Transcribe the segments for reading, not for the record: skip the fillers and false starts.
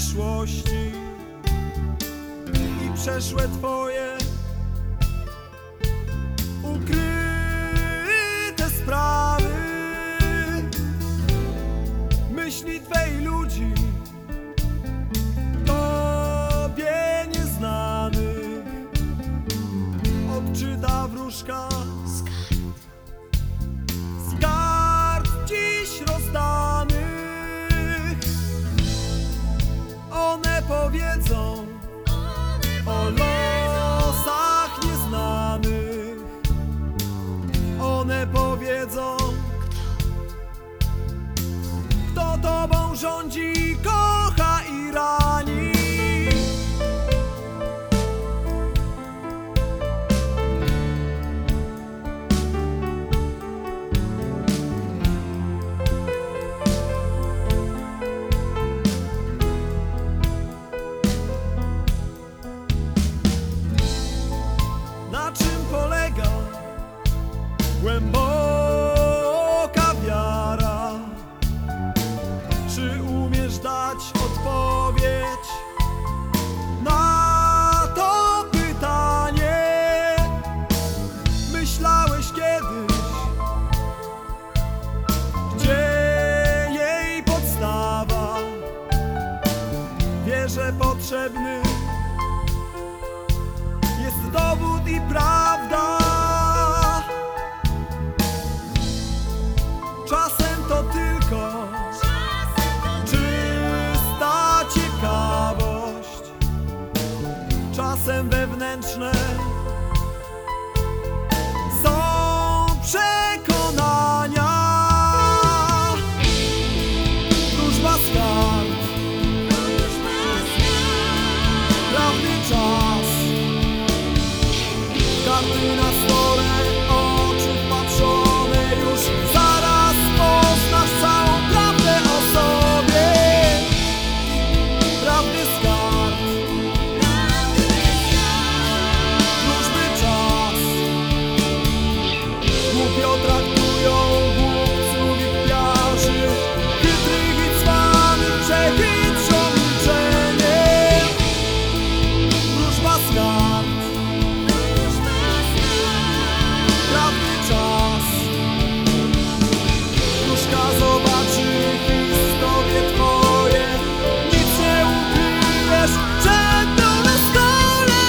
przyszłości i przeszłe twoje ukryte sprawy, myśli twej ludzi tobie nieznanych, odczyta wróżka z kart dziś rozdanych. One powiedzą o losach nieznanych. One powiedzą, kto tobą rządzi, kocha i rani. Na czym polega głęboka wiara? Czy umiesz dać odpowiedź na to pytanie? Myślałeś kiedyś, gdzie jej podstawa? Wierze potrzebny jest dowód i prawda. Czasem to tylko czysta ciekawość, czasem wewnętrzne są przekonania. Wróżba z kart, prawdy czas, karty na stole, oczy wpatrzone, już zaraz poznasz całą prawdę o sobie. Prawdy z kart, wróżby czas, głupio traktują głupców i kpiarzy, chytrych i cwanych przechytrzą milczeniem. Wróżba z kart, prawdy czas, wróżka zobaczy historię twoje, nic nie ukryjesz przed nią na stole.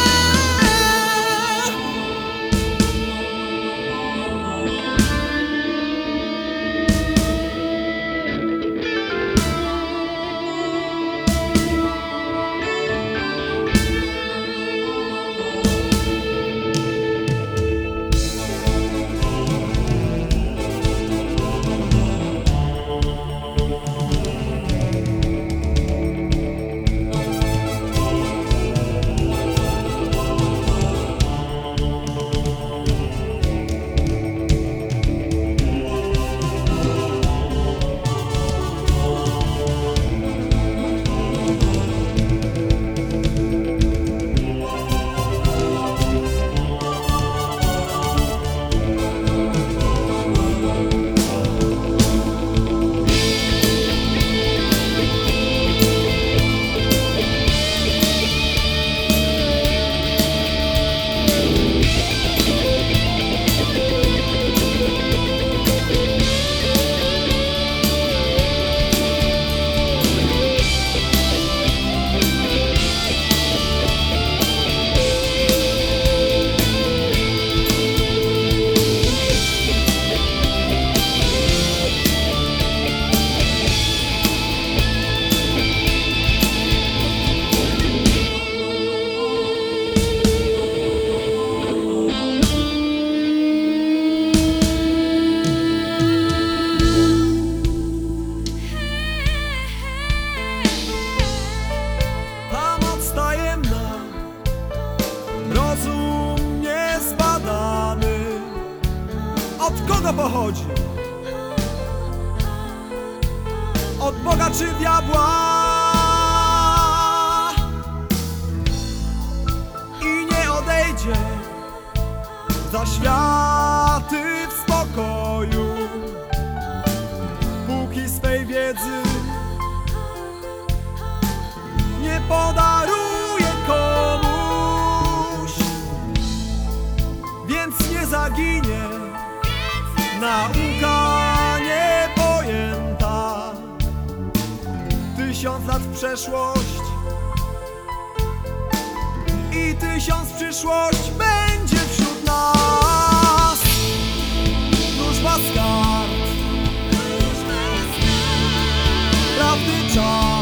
Ta moc tajemna, rozum niezbadany, od kogo pochodzi? Od Boga czy diabła? I nie odejdzie za światy w spokoju, póki swej wiedzy podaruje komuś, więc nie zaginie nauka niepojęta. 1000 lat w przeszłość i 1000 w przyszłość będzie wśród nas. Wróżba z kart, prawdy czas.